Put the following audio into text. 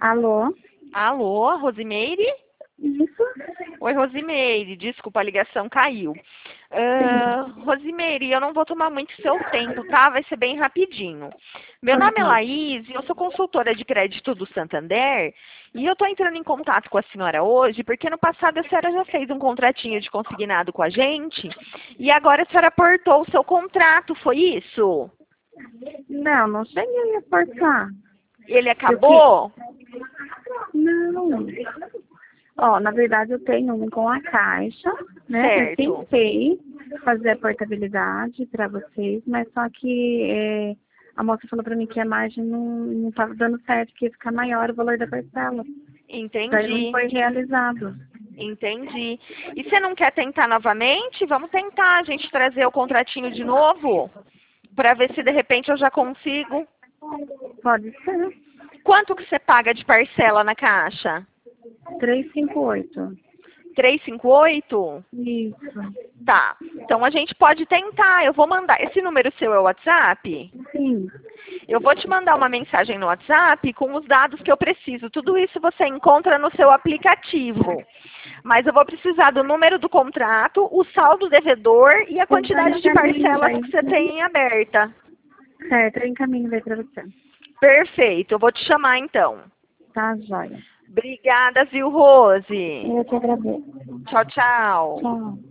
Alô? Alô, Rosimeire? Isso? Oi, Rosimeire, desculpa, a ligação caiu. Rosimeire, eu não vou tomar muito seu tempo, tá? Vai ser bem rapidinho. Meu nome é Laís e eu sou consultora de crédito do Santander e eu estou entrando em contato com a senhora hoje porque no passado a senhora já fez um contratinho de consignado com a gente e agora a senhora aportou o seu contrato, foi isso? Não, não cheguei a portar. Ele acabou? Não. Ó, na verdade eu tenho um com a Caixa, né? Eu Certo. tentei fazer a portabilidade para vocês, mas só que a moça falou para mim que a margem não estava dando certo, que ia ficar maior o valor da parcela. Daí não Entendi. foi realizado. Entendi. E você não quer tentar novamente? Vamos tentar a gente trazer o contratinho de novo? Para ver se de repente eu já consigo. Pode ser. Quanto que você paga de parcela na Caixa? 358. 358? Isso. Tá. Então a gente pode tentar. Eu vou mandar. Esse número seu é o WhatsApp? Sim. Eu vou te mandar uma mensagem no WhatsApp com os dados que eu preciso. Tudo isso você encontra no seu aplicativo. Mas eu vou precisar do número do contrato, o saldo devedor e a quantidade de parcelas que você tem em aberta. Certo, eu encaminho daí para você. Perfeito. Eu vou te chamar então. Tá, joia. Obrigada, viu, Rose? Eu te agradeço. Tchau, tchau. Tchau.